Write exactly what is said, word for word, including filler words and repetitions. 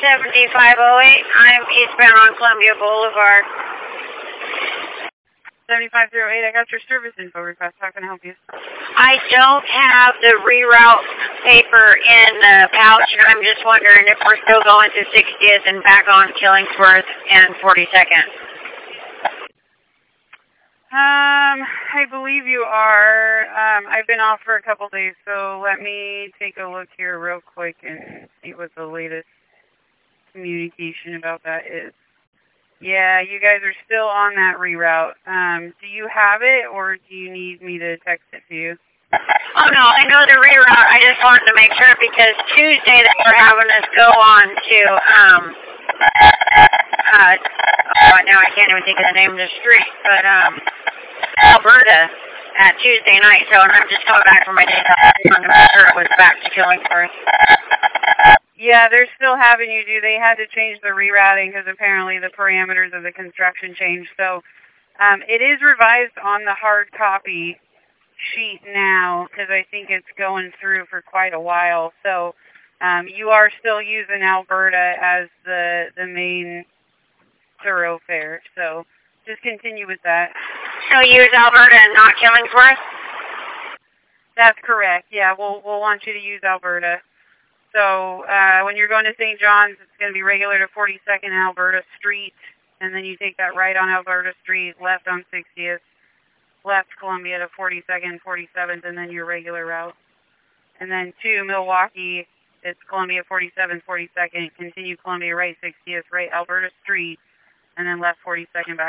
seventy-five oh eight. I'm eastbound on Columbia Boulevard. seventy-five oh eight, I got your service info request. How can I help you? I don't have the reroute paper in the pouch. I'm just wondering if we're still going to sixtieth and back on Killingsworth and forty-second. Um, I believe you are. Um, I've been off for a couple days, so let me take a look here real quick and see what the latest communication about that is. Yeah, you guys are still on that reroute. Um, do you have it, or do you need me to text it to you? Oh, no, I know the reroute. I just wanted to make sure because Tuesday they were having us go on to, um, uh, oh, now I can't even think of the name of the street, but, um, Alberta at Tuesday night, so I'm just coming back from my day off. I wanted to make sure it was back to Killingsworth. Yeah, they're still having you do. They had to change the rerouting because apparently the parameters of the construction changed. So um, it is revised on the hard copy sheet now because I think it's going through for quite a while. So um, you are still using Alberta as the the main thoroughfare. So just continue with that. So use Alberta and not Killingsworth? That's correct. Yeah, we'll we'll want you to use Alberta. So uh, when you're going to Saint John's, it's going to be regular to forty-second Alberta Street, and then you take that right on Alberta Street, left on sixtieth, left Columbia to forty-second, forty-seventh, and then your regular route. And then to Milwaukee, it's Columbia forty-seventh, forty-second, continue Columbia right sixtieth, right Alberta Street, and then left forty-second back